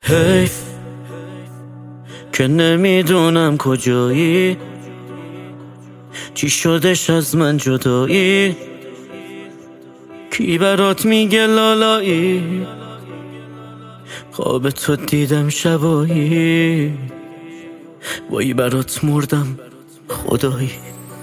حیف که نمیدونم کجایی، چی شدش از من جدایی، کی برات میگه لالایی، خواب تو دیدم شبایی، وای برات مردم خدایی.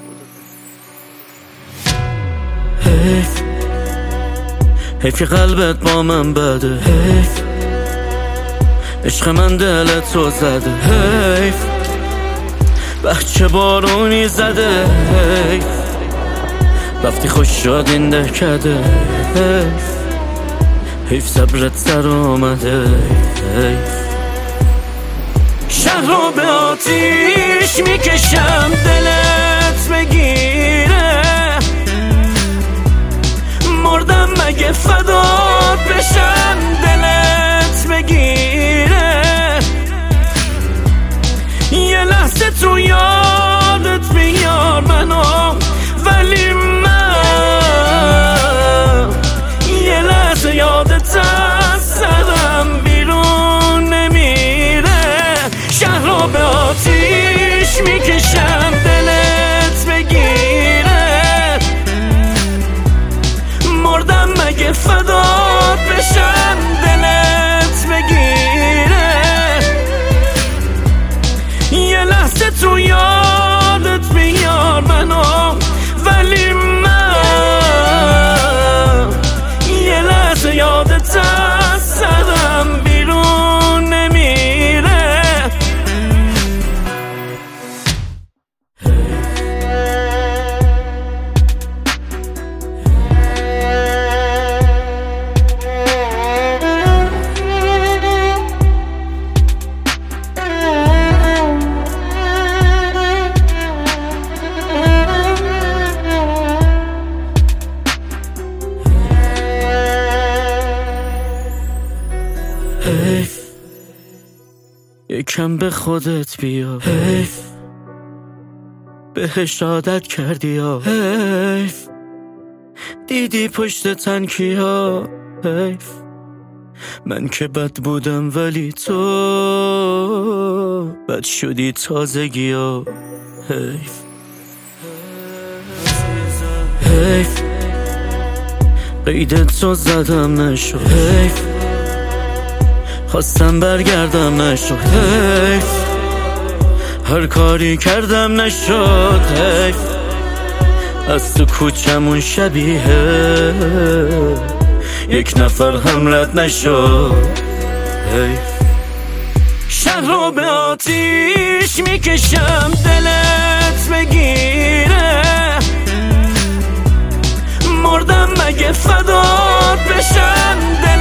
حیف قلبت با من بده، حیف عشق من دلتو زده، حیف بچه بارونی زده، حیف رفتی خوش شد این دهکده، حیف صبرت سر آمده، حیف شهر رو به آتیش میکشم دلت بگیره، مردم مگه فدات بشم دلت بگیره، یه لحظه تو یادت بیار منو، ولی من یه لحظه یادت از سرم بیرون نمیره. شهر رو به آتیش میکشم دلت بگیره، مردم مگه فدات بشم دلت بگیره، یه لحظه تو یادت بیار منو، ولی من یه لحظه یادت از سرم بیرون نمیره. حیف یکم به خودت بیا، حیف بهش عادت کردی یا، حیف دیدی پشت تنکیا، حیف من که بد بودم ولی تو بد شدی تازگی ها، حیف حیف قیدت تو زدم نشد، حیف خواستم برگردم نشد، حیف هر کاری کردم نشد، حیف از تو کوچمون شبیه یک نفر هم رد نشد، حیف شهر رو به آتیش میکشم دلت بگیره، مردم مگه فدات بشم